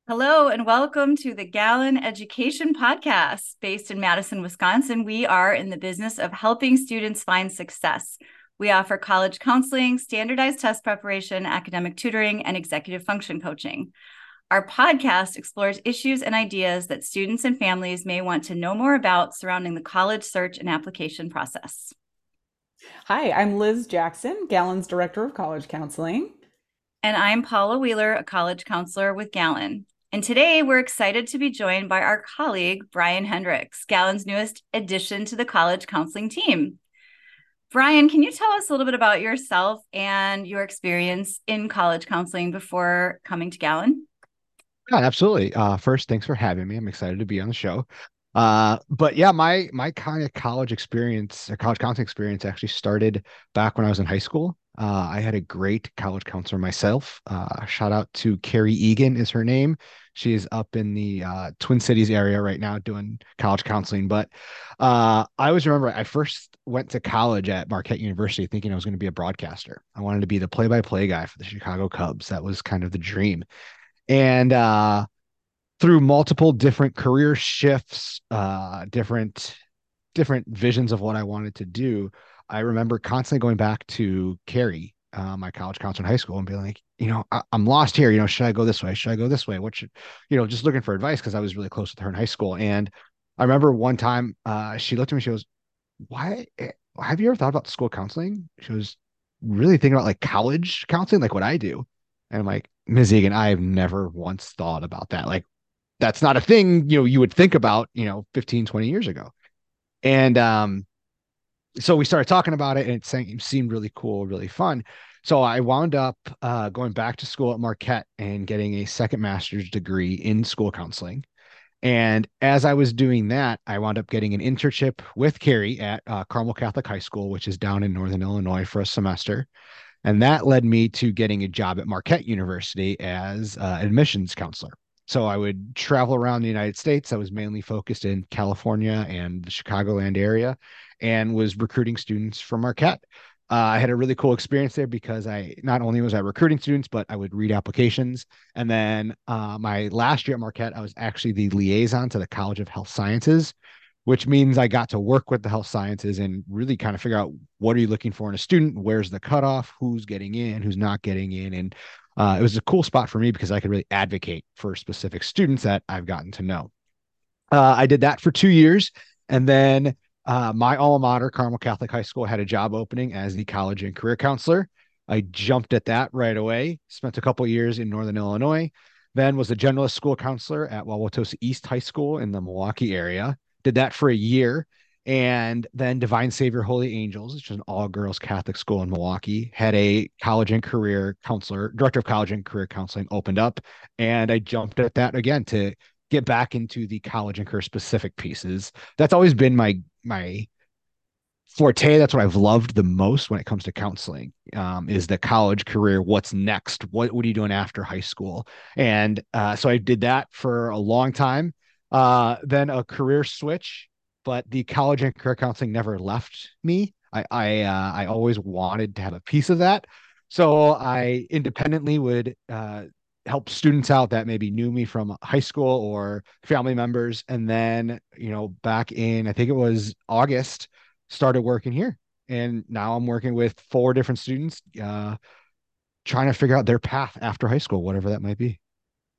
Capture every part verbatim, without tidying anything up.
Hello and welcome to the Gallon Education Podcast. Based in Madison, Wisconsin, we are in the business of helping students find success. We offer college counseling, standardized test preparation, academic tutoring, and executive function coaching. Our podcast explores issues and ideas that students and families may want to know more about surrounding the college search and application process. Hi, I'm Liz Jackson, Gallon's Director of College Counseling. And I'm Paula Wheeler, a college counselor with Gallon. And today we're excited to be joined by our colleague, Brian Hendricks, Gallon's newest addition to the college counseling team. Brian, can you tell us a little bit about yourself and your experience in college counseling before coming to Gallon? Yeah, absolutely. Uh, first, thanks for having me. I'm excited to be on the show. Uh, but yeah, my my kind of college experience, or college counseling experience, actually started back when I was in high school. Uh, I had a great college counselor myself. Uh, shout out to Carrie Egan is her name. She is up in the uh, Twin Cities area right now doing college counseling. But uh, I always remember I first went to college at Marquette University thinking I was going to be a broadcaster. I wanted to be the play-by-play guy for the Chicago Cubs. That was kind of the dream. And uh, through multiple different career shifts, uh, different different visions of what I wanted to do, I remember constantly going back to Carrie, uh, my college counselor in high school, and being like, you know, I, I'm lost here. You know, should I go this way? Should I go this way? What should, you know, just looking for advice because I was really close with her in high school. And I remember one time uh, she looked at me, she goes, "Why eh, have you ever thought about school counseling?" She was really thinking about like college counseling, like what I do. And I'm like, Miz Egan, I have never once thought about that. Like, that's not a thing, you know, you would think about, you know, fifteen, twenty years ago. And um, so we started talking about it and it seemed really cool, really fun. So I wound up uh, going back to school at Marquette and getting a second master's degree in school counseling. And as I was doing that, I wound up getting an internship with Carrie at uh, Carmel Catholic High School, which is down in Northern Illinois for a semester. And that led me to getting a job at Marquette University as uh, admissions counselor. So I would travel around the United States. I was mainly focused in California and the Chicagoland area and was recruiting students from Marquette. Uh, I had a really cool experience there because I not only was I recruiting students, but I would read applications. And then uh, my last year at Marquette, I was actually the liaison to the College of Health Sciences, which means I got to work with the health sciences and really kind of figure out what are you looking for in a student, where's the cutoff, who's getting in, who's not getting in. And uh, it was a cool spot for me because I could really advocate for specific students that I've gotten to know. Uh, I did that for two years. And then uh, my alma mater, Carmel Catholic High School, had a job opening as the college and career counselor. I jumped at that right away, spent a couple years in Northern Illinois, then was a generalist school counselor at Wauwatosa East High School in the Milwaukee area. Did that for a year. And then Divine Savior Holy Angels, which is an all girls Catholic school in Milwaukee, had a college and career counselor, director of college and career counseling opened up. And I jumped at that again to get back into the college and career specific pieces. That's always been my my forte. That's what I've loved the most when it comes to counseling, um, is the college career. What's next? What what are you doing after high school? And uh, so I did that for a long time. Uh, then a career switch, but the college and career counseling never left me. I I uh, I always wanted to have a piece of that. So I independently would uh, help students out that maybe knew me from high school or family members. And then, you know, back in, I think it was August, started working here. And now I'm working with four different students, uh, trying to figure out their path after high school, whatever that might be.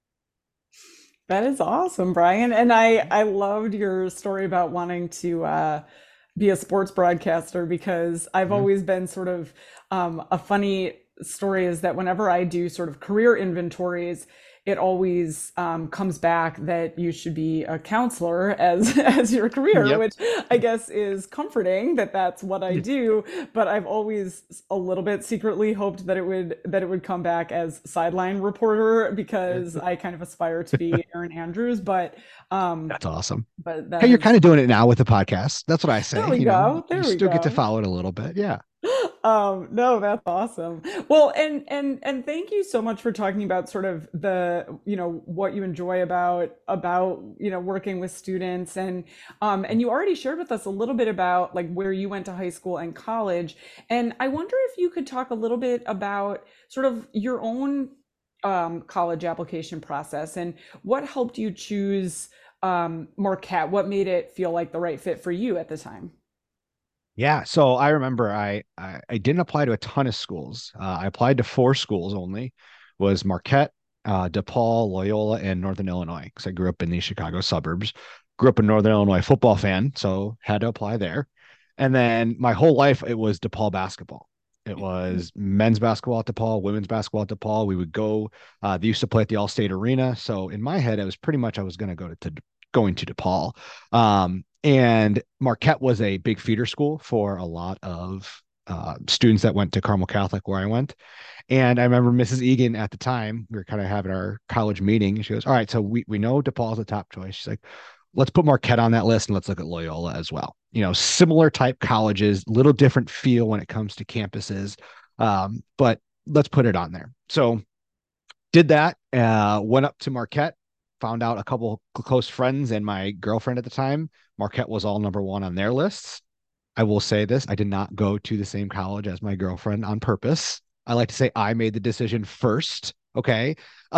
That is awesome, Brian. And I I loved your story about wanting to uh, be a sports broadcaster because I've Mhm. always been sort of um, a funny story is that whenever I do sort of career inventories, it always um, comes back that you should be a counselor as as your career, Yep. which I guess is comforting that that's what I do. But I've always a little bit secretly hoped that it would that it would come back as sideline reporter because I kind of aspire to be Aaron Andrews. But um, That's awesome. but Hey, that you're kind is of doing it now with the podcast. That's what I there say. we You know, go, you there we still get to go. follow it a little bit. Yeah. Um, no, that's awesome. Well, and and and thank you so much for talking about sort of the, you know, what you enjoy about about, you know, working with students and um and you already shared with us a little bit about like where you went to high school and college. And I wonder if you could talk a little bit about sort of your own um, college application process, and what helped you choose um, Marquette? What made it feel like the right fit for you at the time? Yeah, so I remember I I, I didn't apply to a ton of schools. Uh, I applied to four schools only, was Marquette, uh, DePaul, Loyola, and Northern Illinois, because I grew up in the Chicago suburbs. Grew up a Northern Illinois football fan, so had to apply there. And then my whole life it was DePaul basketball. It was men's basketball at DePaul, women's basketball at DePaul. We would go. Uh, they used to play at the All-State Arena, so in my head, it was pretty much I was going to go to, to going to DePaul. Um, and Marquette was a big feeder school for a lot of uh, students that went to Carmel Catholic, where I went. And I remember Missus Egan at the time, we were kind of having our college meeting. She goes, "All right, so we, we know DePaul's the top choice." She's like, "Let's put Marquette on that list and let's look at Loyola as well." You know, similar type colleges, little different feel when it comes to campuses, um, but let's put it on there. So did that, uh, went up to Marquette, found out a couple close friends and my girlfriend at the time. Marquette was all number one on their lists. I will say this, I did not go to the same college as my girlfriend on purpose. I like to say I made the decision first. Okay.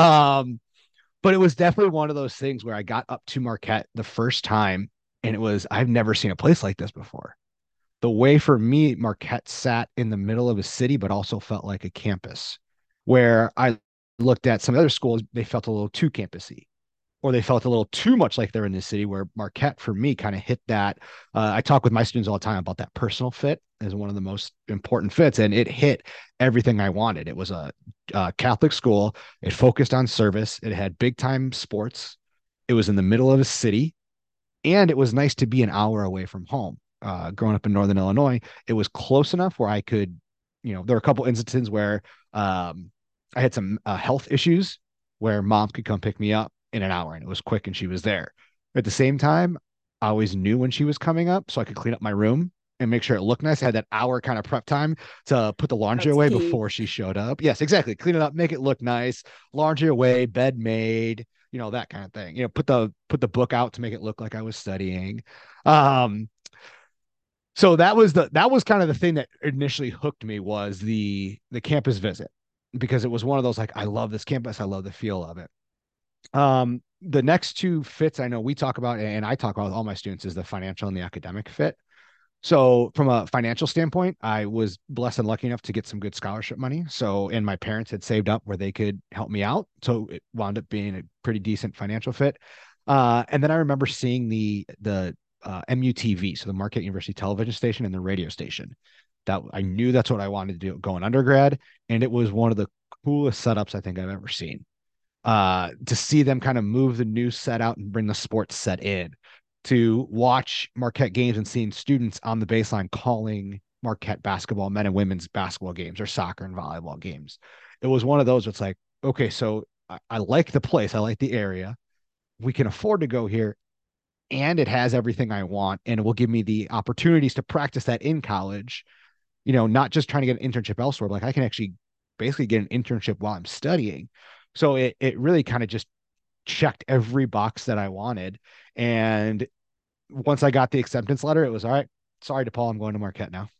Um, but it was definitely one of those things where I got up to Marquette the first time and it was, I've never seen a place like this before. The way for me, Marquette sat in the middle of a city, but also felt like a campus where I looked at some other schools, they felt a little too campusy or they felt a little too much like they're in the city where Marquette for me kind of hit that. Uh, I talk with my students all the time about that personal fit as one of the most important fits. And it hit everything I wanted. It was a, a Catholic school. It focused on service. It had big time sports. It was in the middle of a city and it was nice to be an hour away from home. Uh, growing up in Northern Illinois, it was close enough where I could, you know, there were a couple instances where um, I had some uh, health issues where mom could come pick me up in an hour and it was quick and she was there. At the same time, I always knew when she was coming up so I could clean up my room and make sure it looked nice. I had that hour kind of prep time to put the laundry That's away key. before she showed up. Yes, exactly. Clean it up, make it look nice, laundry away, bed made, you know, that kind of thing. You know, put the put the book out to make it look like I was studying. Um, so that was the that was kind of the thing that initially hooked me was the the campus visit because it was one of those like I love this campus, I love the feel of it. Um, the next two fits I know we talk about and I talk about with all my students is the financial and the academic fit. So from a financial standpoint, I was blessed and lucky enough to get some good scholarship money. So, and my parents had saved up where they could help me out. So it wound up being a pretty decent financial fit. Uh, and then I remember seeing the, the, uh, M U T V, so the Marquette University television station and the radio station. That I knew that's what I wanted to do going undergrad. And it was one of the coolest setups I think I've ever seen. Uh, to see them kind of move the news set out and bring the sports set in, to watch Marquette games and seeing students on the baseline calling Marquette basketball, men and women's basketball games or soccer and volleyball games. It was one of those. It's like, okay, so I, I like the place. I like the area. We can afford to go here and it has everything I want. And it will give me the opportunities to practice that in college, you know, not just trying to get an internship elsewhere, but like I can actually basically get an internship while I'm studying. So it, it really kind of just checked every box that I wanted. And once I got the acceptance letter, it was all right. Sorry, DePaul, I'm going to Marquette now.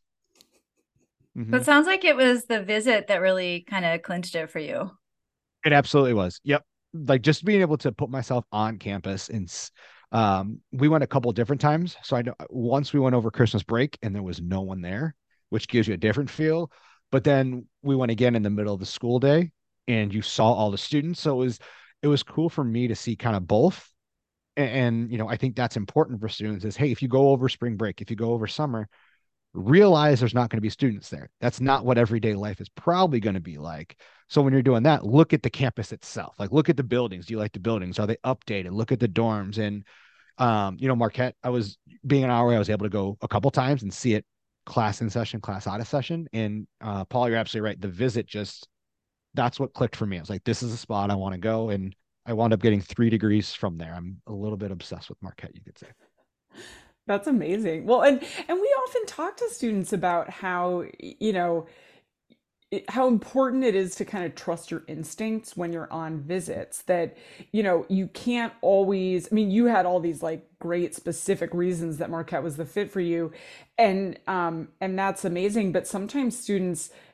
So Mm-hmm. it sounds like it was the visit that really kind of clinched it for you. It absolutely was. Yep. Like just being able to put myself on campus and um, we went a couple different times. So I know once we went over Christmas break and there was no one there, which gives you a different feel. But then we went again in the middle of the school day and you saw all the students. So it was it was cool for me to see kind of both. And, and you know, I think that's important for students is hey, if you go over spring break, if you go over summer, realize there's not going to be students there. That's not what everyday life is probably going to be like. So when you're doing that, look at the campus itself. Like look at the buildings. Do you like the buildings? Are they updated? Look at the dorms. And um, you know, Marquette, I was being an hour, I was able to go a couple times and see it class in session, class out of session. And uh, Paul, you're absolutely right. The visit just that's what clicked for me. I was like, this is a spot I want to go. And I wound up getting three degrees from there. I'm a little bit obsessed with Marquette, you could say. That's amazing. Well, and and we often talk to students about how, you know, it, how important it is to kind of trust your instincts when you're on visits, that you know you can't always, I mean, you had all these like great specific reasons that Marquette was the fit for you, and um and that's amazing, but sometimes students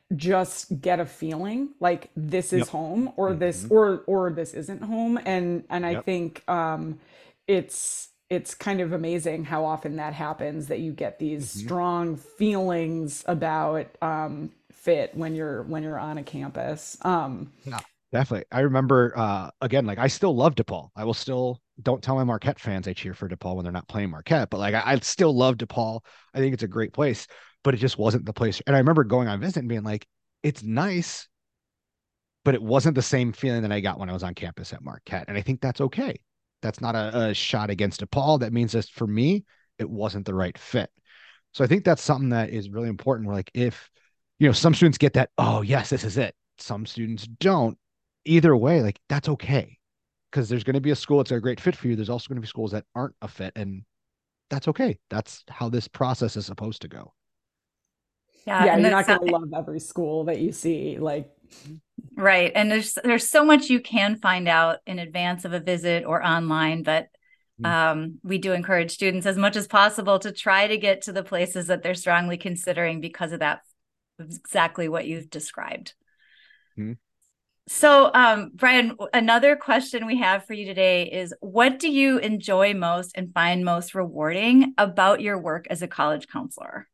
just get a feeling like this is Yep. home, or this Hmm. or or this isn't home. And and I Yep. think um it's it's kind of amazing how often that happens, that you get these Hmm. strong feelings about um fit when you're when you're on a campus. Um Yeah, definitely. I remember uh again, like I still love DePaul. I will still don't tell my Marquette fans I cheer for DePaul when they're not playing Marquette, but like I, I still love DePaul. I think it's a great place, but it just wasn't the place. And I remember going on visit and being like, it's nice, but it wasn't the same feeling that I got when I was on campus at Marquette. And I think that's okay. That's not a, a shot against DePaul. That means that for me, it wasn't the right fit. So I think that's something that is really important. Where like if, you know, some students get that, oh yes, this is it. Some students don't. Either way, like that's okay. Because there's going to be a school that's a great fit for you. There's also going to be schools that aren't a fit. And that's okay. That's how this process is supposed to go. Yeah, yeah, and you're that's not going to love every school that you see. Like, right. And there's there's so much you can find out in advance of a visit or online, but um, we do encourage students as much as possible to try to get to the places that they're strongly considering because of that, exactly what you've described. Mm-hmm. So, um, Brian, another question we have for you today is, what do you enjoy most and find most rewarding about your work as a college counselor?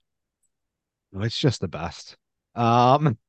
It's just the best. Um,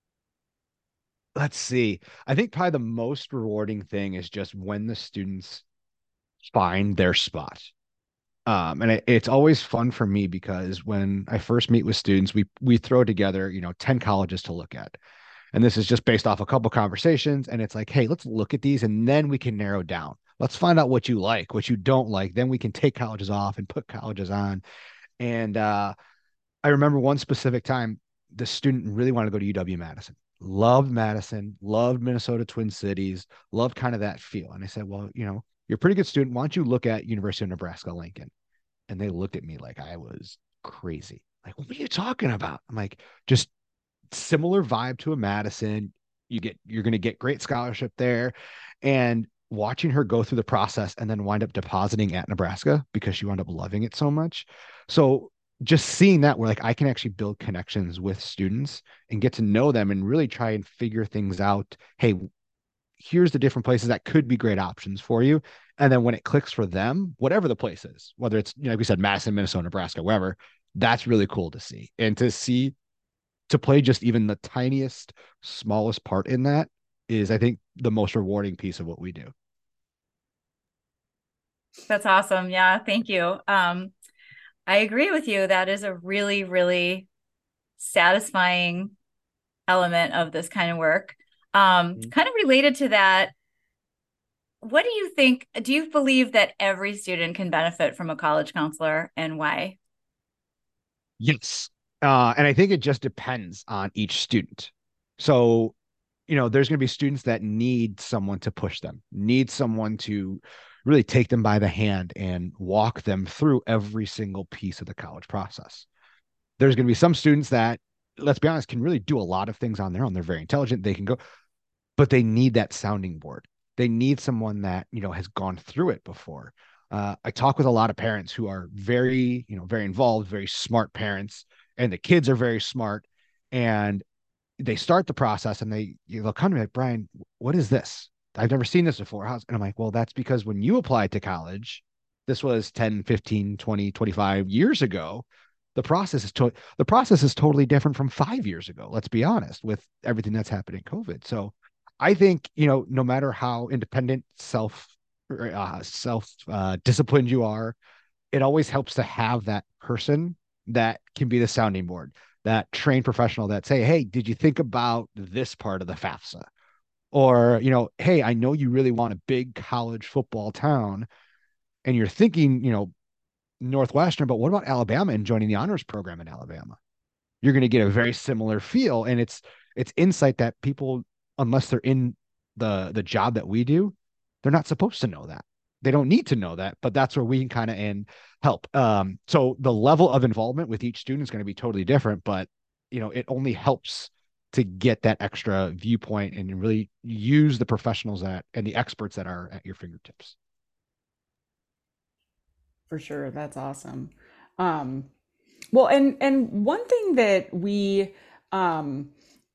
let's see. I think probably the most rewarding thing is just when the students find their spot. Um, and it, it's always fun for me because when I first meet with students, we we throw together, you know, ten colleges to look at. And this is just based off a couple conversations. And it's like, hey, let's look at these and then we can narrow down. Let's find out what you like, what you don't like. Then we can take colleges off and put colleges on. And uh, I remember one specific time, the student really wanted to go to U W Madison. Loved Madison, loved Minnesota Twin Cities, loved kind of that feel. And I said, well, you know, you're a pretty good student. Why don't you look at University of Nebraska Lincoln? And they looked at me like I was crazy. Like, what are you talking about? I'm like, just similar vibe to a Madison. You get, you're going to get great scholarship there. And watching her go through the process and then wind up depositing at Nebraska because she wound up loving it so much. So just seeing that where like I can actually build connections with students and get to know them and really try and figure things out. Hey, here's the different places that could be great options for you. And then when it clicks for them, whatever the place is, whether it's, you know, like we said, Madison, Minnesota, Nebraska, wherever, that's really cool to see. And to see, to play just even the tiniest, smallest part in that is, I think, the most rewarding piece of what we do. That's awesome. Yeah, thank you. Um, I agree with you. That is a really, really satisfying element of this kind of work. Um, Mm-hmm. kind of related to that, what do you think? Do you believe that every student can benefit from a college counselor, and why? Yes. Uh, and I think it just depends on each student. So, you know, there's going to be students that need someone to push them, need someone to really take them by the hand and walk them through every single piece of the college process. There's going to be some students that, let's be honest, can really do a lot of things on their own. They're very intelligent. They can go, but they need that sounding board. They need someone that, you know, has gone through it before. Uh, I talk with a lot of parents who are very, you know, very involved, very smart parents, and the kids are very smart. And they start the process and they, you know, they'll come to me like, Brian, what is this? I've never seen this before. How's, and I'm like, well, that's because when you applied to college, this was ten, fifteen, twenty, twenty-five years ago. The process is to, the process is totally different from five years ago. Let's be honest with everything that's happened in COVID. So I think, you know, no matter how independent, self, uh, self uh, disciplined you are, it always helps to have that person that can be the sounding board, that trained professional that say, hey, did you think about this part of the FAFSA? Or, you know, hey, I know you really want a big college football town and you're thinking, you know, Northwestern, but what about Alabama and joining the honors program in Alabama? You're going to get a very similar feel. And it's, it's insight that people, unless they're in the, the job that we do, they're not supposed to know that. They don't need to know that, but that's where we can kind of and help. Um, so the level of involvement with each student is going to be totally different, but you know, it only helps to get that extra viewpoint and really use the professionals that and the experts that are at your fingertips. for sure, that's awesome. Um, Well, and and one thing that we um,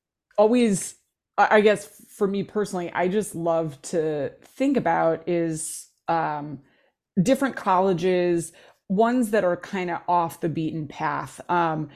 always, I guess for me personally, I just love to think about is um, different colleges, ones that are kind of off the beaten path, um,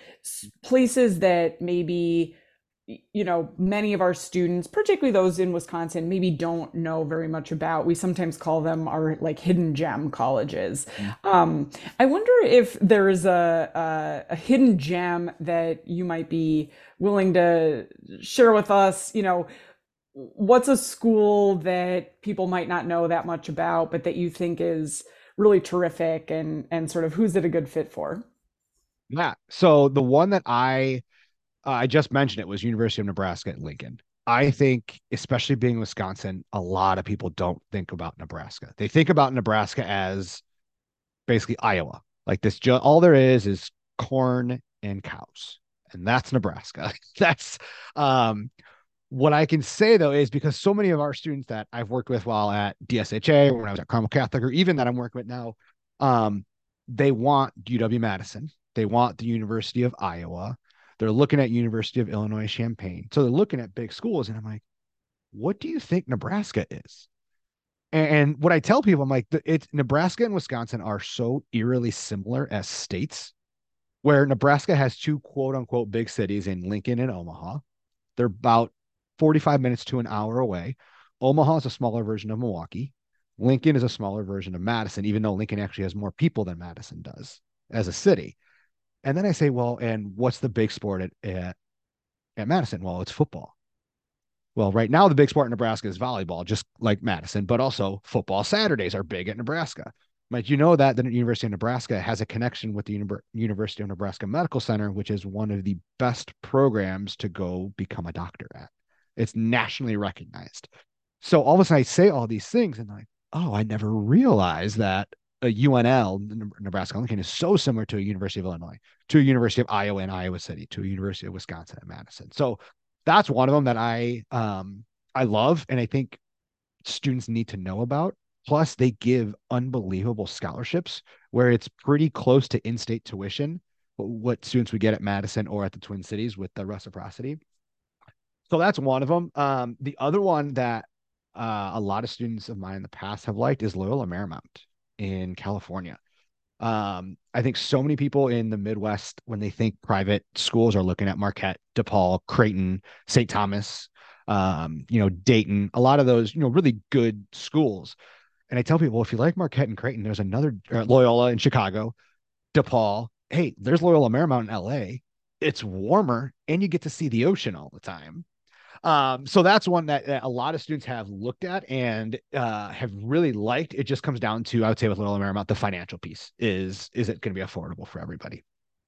places that maybe, you know, many of our students, particularly those in Wisconsin, maybe don't know very much about. We sometimes call them our like hidden gem colleges. Mm. Um, I wonder if there is a, a, a hidden gem that you might be willing to share with us. You know, what's a school that people might not know that much about, but that you think is really terrific, and and sort of who's it a good fit for? Yeah. So the one that I uh, I just mentioned it was University of Nebraska at Lincoln. I think, especially being in Wisconsin, a lot of people don't think about Nebraska. They think about Nebraska as basically Iowa. Like this, ju- all there is is corn and cows, and that's Nebraska. That's um, what I can say though is because so many of our students that I've worked with while at D S H A, or when I was at Carmel Catholic, or even that I'm working with now, um, they want U W Madison. They want the University of Iowa. They're looking at University of Illinois Champaign. So they're looking at big schools, and I'm like, what do you think Nebraska is? And, and what I tell people, I'm like, it's Nebraska and Wisconsin are so eerily similar as states, where Nebraska has two quote unquote big cities in Lincoln and Omaha. They're about forty-five minutes to an hour away. Omaha is a smaller version of Milwaukee. Lincoln is a smaller version of Madison, even though Lincoln actually has more people than Madison does as a city. And then I say, well, and what's the big sport at, at, at Madison? Well, it's football. Well, right now, the big sport in Nebraska is volleyball, just like Madison, but also football Saturdays are big at Nebraska. Like, you know that the University of Nebraska has a connection with the Uni- University of Nebraska Medical Center, which is one of the best programs to go become a doctor at. It's nationally recognized. So all of a sudden I say all these things and like, oh, I never realized that a U N L, Nebraska Lincoln, is so similar to a University of Illinois, to a University of Iowa in Iowa City, to a University of Wisconsin at Madison. So that's one of them that I um I love, and I think students need to know about. Plus, they give unbelievable scholarships where it's pretty close to in-state tuition, what students would get at Madison or at the Twin Cities with the reciprocity. So that's one of them. Um, the other one that uh, a lot of students of mine in the past have liked is Loyola Marymount in California. Um, I think so many people in the Midwest, when they think private schools, are looking at Marquette, DePaul, Creighton, Saint Thomas, um, you know, Dayton, a lot of those, you know, really good schools. And I tell people, if you like Marquette and Creighton, there's another uh, Loyola in Chicago, DePaul. Hey, there's Loyola Marymount in L A. It's warmer and you get to see the ocean all the time. Um, so that's one that, that a lot of students have looked at and uh, have really liked. It just comes down to, I would say, with Loyola Marymount, the financial piece is is it going to be affordable for everybody?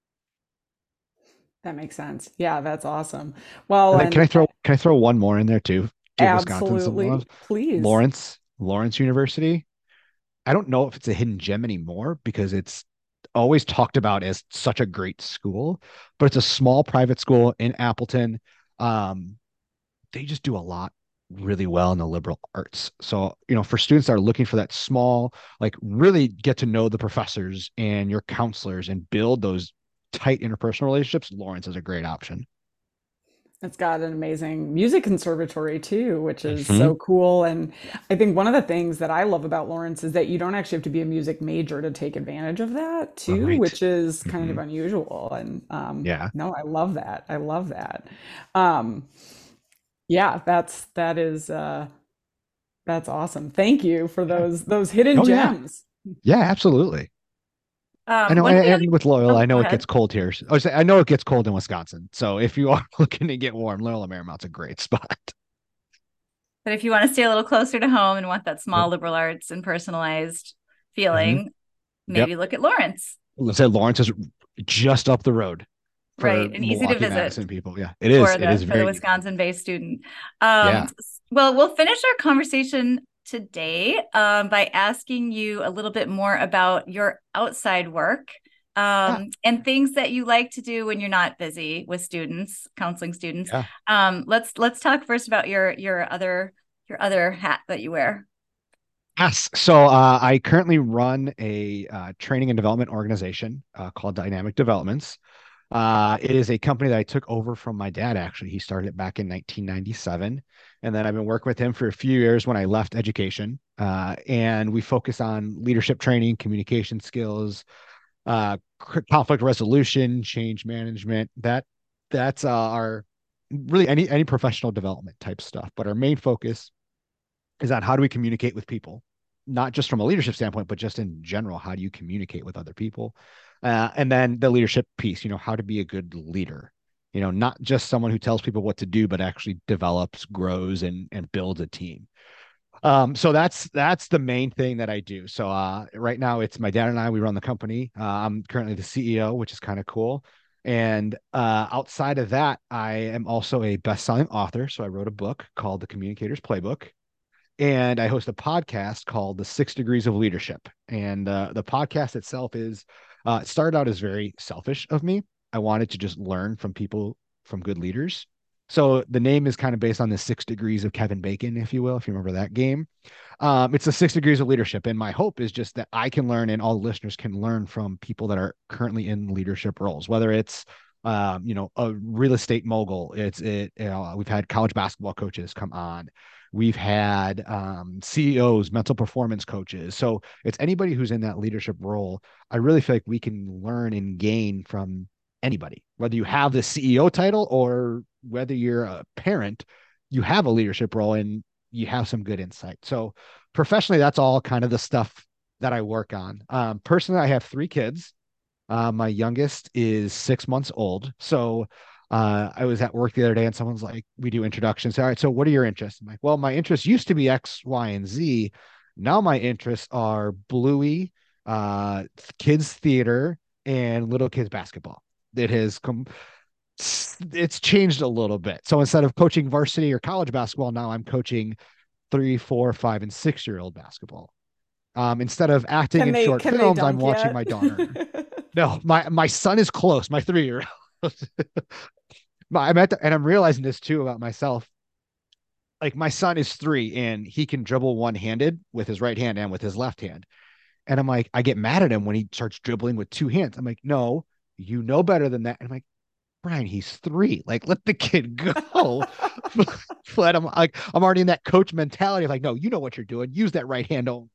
That makes sense. Yeah, that's awesome. Well, And then can and I throw can I throw one more in there too? Give Wisconsin some love. absolutely, please. Lawrence, Lawrence University. I don't know if it's a hidden gem anymore because it's always talked about as such a great school, but it's a small private school in Appleton. Um, they just do a lot really well in the liberal arts. So, you know, for students that are looking for that small, like really get to know the professors and your counselors and build those tight interpersonal relationships, Lawrence is a great option. It's got an amazing music conservatory too, which is Mhm. so cool. And I think one of the things that I love about Lawrence is that you don't actually have to be a music major to take advantage of that too, Right. which is kind of Mhm. unusual. And um, Yeah. no, I love that. I love that. Um, yeah, that's that is uh, that's awesome. Thank you for Yeah. those those hidden Oh yeah. gems. Yeah, absolutely. I Um, know, one and, thing and with I, Loyola, oh, I go know it gets ahead. cold here. I was saying, I know it gets cold in Wisconsin. So if you are looking to get warm, Loyola Marymount's a great spot. But if you want to stay a little closer to home and want that Yep. small liberal arts and personalized Mhm. feeling, Yep. maybe look at Lawrence, Let's say Lawrence is just up the road right? for And easy to Milwaukee visit Madison people. Yeah, it is. for It is the for the very easy. Wisconsin-based student. Um, Yeah. well, we'll finish our conversation today um, by asking you a little bit more about your outside work Yeah. um, and things that you like to do when you're not busy with students, counseling students. Yeah. Um, let's let's talk first about your your other your other hat that you wear. Yes. So uh, I currently run a uh, training and development organization uh, called Dynamic Developments. Uh, it is a company that I took over from my dad, actually. He started it back in nineteen ninety-seven. And then I've been working with him for a few years when I left education. Uh, and we focus on leadership training, communication skills, uh, conflict resolution, change management. That that's uh, our really any any professional development type stuff. But our main focus is on how do we communicate with people, not just from a leadership standpoint, but just in general, how do you communicate with other people? Uh, and then the leadership piece, you know, how to be a good leader, you know, not just someone who tells people what to do, but actually develops, grows, and and builds a team. Um, so that's that's the main thing that I do. So uh, right now it's my dad and I. We run the company. Uh, I'm currently the C E O, which is kind of cool. And uh, outside of that, I am also a best-selling author. So I wrote a book called The Communicator's Playbook, and I host a podcast called The Six Degrees of Leadership. And uh, the podcast itself is uh, it started out as very selfish of me. I wanted to just learn from people, from good leaders. So the name is kind of based on the six degrees of Kevin Bacon, if you will, if you remember that game. Um, it's the six degrees of leadership. And my hope is just that I can learn and all listeners can learn from people that are currently in leadership roles, whether it's um, you know, a real estate mogul. It's it, you know, we've had college basketball coaches come on. We've had um, C E Os, mental performance coaches. So it's anybody who's in that leadership role. I really feel like we can learn and gain from anybody, whether you have the C E O title or whether you're a parent, you have a leadership role and you have some good insight. So professionally, that's all kind of the stuff that I work on. Um, personally, I have three kids. Uh, my youngest is six months old. So uh, I was at work the other day and someone's like, we do introductions. All right, so what are your interests? I'm like, well, my interests used to be X, Y, and Z. Now my interests are Bluey, uh, kids theater, and little kids basketball. It has come, it's changed a little bit. So instead of coaching varsity or college basketball, now I'm coaching three, four, five, and six year old basketball. Um, instead of acting Can in they short can they films, I'm dunk watching yet? my daughter. No, my my son is close. My three year old. I'm at the, and I'm realizing this too about myself. Like my son is three and he can dribble one handed with his right hand and with his left hand. And I'm like, I get mad at him when he starts dribbling with two hands. I'm like, no, you know better than that. And I'm like, Brian, he's three. Like, let the kid go. But I'm like, I'm already in that coach mentality. Like, no, you know what you're doing. Use that right hand only.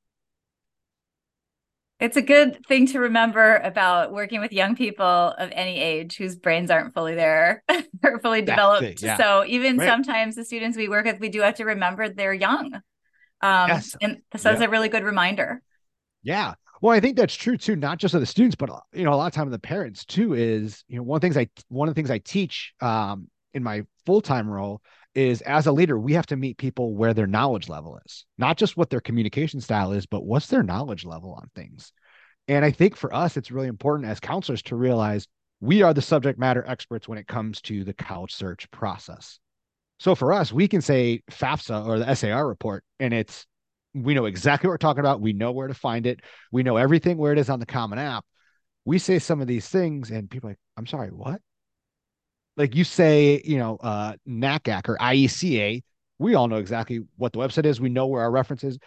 It's a good thing to remember about working with young people of any age whose brains aren't fully there or fully That's it. developed. Yeah. So even Right. sometimes the students we work with, we do have to remember they're young. Um, Yes. and so that's Yep. a really good reminder. Yeah. Well, I think that's true too, not just of the students, but you know, a lot of time of the parents too is, you know, one of the things I one of the things I teach um in my full-time role is as a leader, we have to meet people where their knowledge level is, not just what their communication style is, but what's their knowledge level on things. And I think for us, it's really important as counselors to realize we are the subject matter experts when it comes to the college search process. So for us, we can say FAFSA or the S A R report, and it's we know exactly what we're talking about. We know where to find it. We know everything where it is on the Common App. We say some of these things, and people are like, I'm sorry, what? Like you say, you know, uh, NACAC or I E C A. We all know exactly what the website is. We know where our reference is.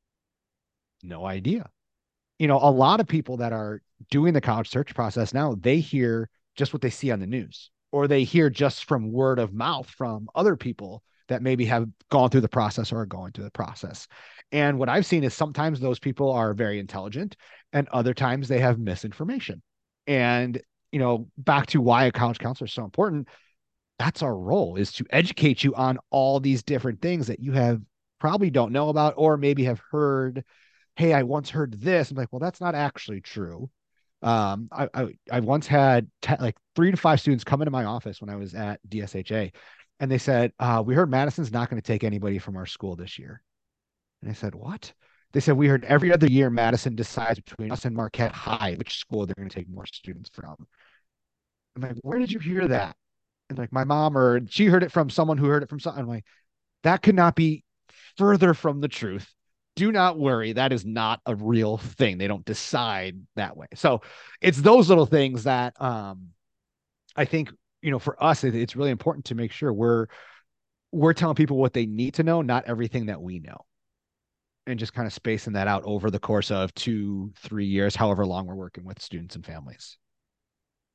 No idea. You know, a lot of people that are doing the college search process now, they hear just what they see on the news, or they hear just from word of mouth from other people that maybe have gone through the process or are going through the process. And what I've seen is sometimes those people are very intelligent and other times they have misinformation. And, you know, back to why a college counselor is so important, that's our role is to educate you on all these different things that you have probably don't know about or maybe have heard. Hey, I once heard this. I'm like, well, that's not actually true. Um, I, I, I once had te- like three to five students come into my office when I was at D S H A, and they said, uh, we heard Madison's not going to take anybody from our school this year. And I said, what? They said, we heard every other year Madison decides between us and Marquette High which school they're going to take more students from. I'm like, where did you hear that? And like my mom, or she heard it from someone who heard it from someone. I'm like, that could not be further from the truth. Do not worry. That is not a real thing. They don't decide that way. So it's those little things that um, I think, you know, for us, it, it's really important to make sure we're, we're telling people what they need to know, not everything that we know. And just kind of spacing that out over the course of two, three years, however long we're working with students and families.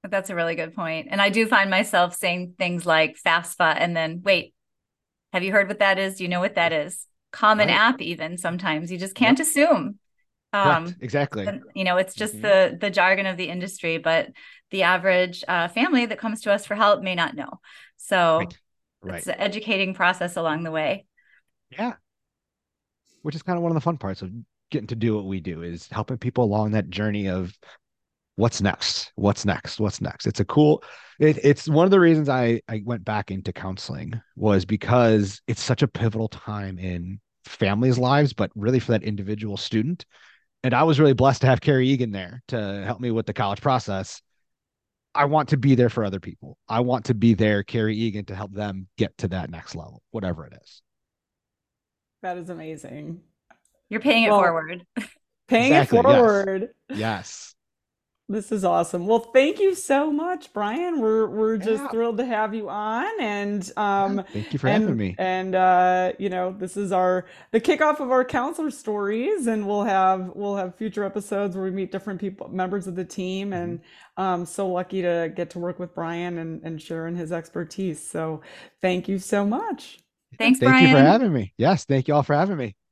That's a really good point. And I do find myself saying things like FAFSA and then, wait, have you heard what that is? Do you know what that is? Common Right. App, even sometimes you just Yep. can't assume. Correct. Um, Exactly. and, you know, it's just Hmm. the the jargon of the industry, but the average uh, family that comes to us for help may not know. So Right. it's Right. an educating process along the way. Yeah. Which is kind of one of the fun parts of getting to do what we do is helping people along that journey of what's next, what's next, what's next. It's a cool, it, it's one of the reasons I, I went back into counseling was because it's such a pivotal time in families' lives, but really for that individual student. And I was really blessed to have Carrie Egan there to help me with the college process. I want to be there for other people. I want to be there, Carrie Egan, to help them get to that next level, whatever it is. That is amazing. You're paying it Well, forward. paying it Exactly. Yes. forward. Yes. This is awesome. Well, thank you so much, Brian. We're we're just Yeah. thrilled to have you on, and Yeah. um Thank you for having and me. and uh you know, this is our the kickoff of our counselor stories, and we'll have we'll have future episodes where we meet different people, members of the team, Mhm. and um so lucky to get to work with Brian and and sharing his expertise. So, thank you so much. Yeah. Thanks, Thank you for Brian. having me. Yes. Thank you all for having me.